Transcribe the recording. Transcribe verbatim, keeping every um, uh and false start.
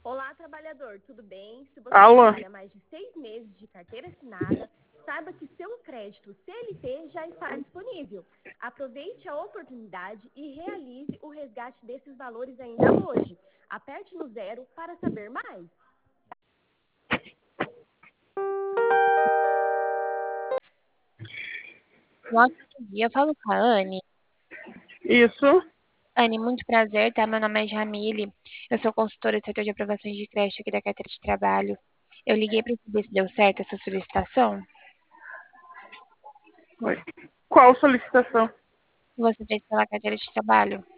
Olá, trabalhador, tudo bem? Se você Alô? trabalha mais de seis meses de carteira assinada, saiba que seu crédito C L T já está disponível. Aproveite a oportunidade e realize o resgate desses valores ainda hoje. Aperte no zero para saber mais. Olá, bom dia. Eu falo com a Anne. Isso. Anne, muito prazer, tá? Meu nome é Jamile. Eu sou consultora do setor de aprovações de crédito aqui da carteira de trabalho. Eu liguei para saber se deu certo essa solicitação. Oi. Qual solicitação? Você fez pela carteira de trabalho?